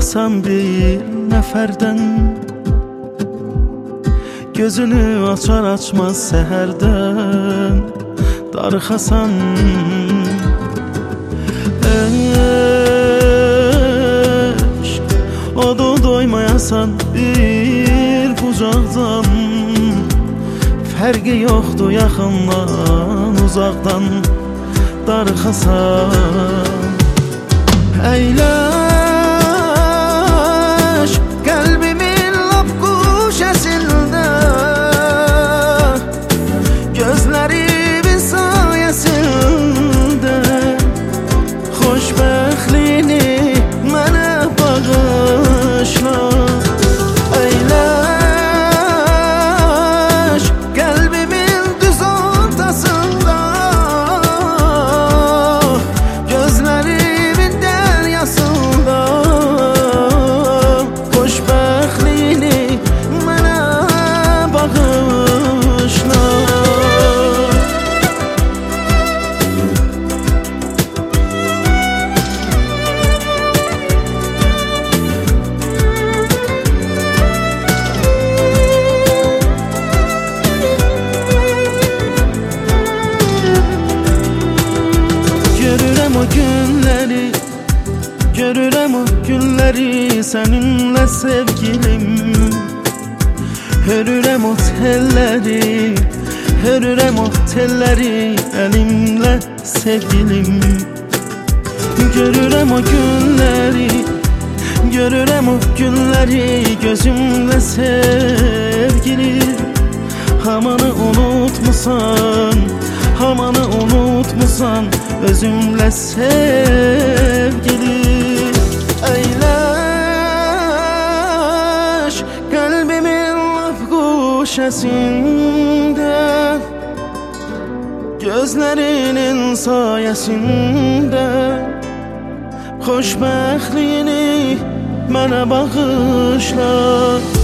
darıxasan bir nəfərdən, gözünü açar açmaz səhərdən darıxasan. Eşq odu doymayasan bir bucaqdan, fərqi yoxdur yaxından uzaqdan darıxasan. Əyləş qəlbimin lap quşəsində, gözlərimin sayəsində xoşbəxtliyini mənə bağışla. Əyləş qəlbimin düz ortasında, gözlərimin dəryasında xoşbəxtliyini mənə bağışla. Görürəm o günləri səninlə sevgilim, hörürəm o telləri, hörürəm o telləri əlimlə sevgilim. Görürəm o günləri, görürəm o günləri gözümlə sevgilim. Hamanı unutmusan, hamanı unutmusan özümlə sevgilim. Əyləş qəlbimin lap quşəsində, gözlərinin sayəsində xoşbəxtliyini mənə bağışla.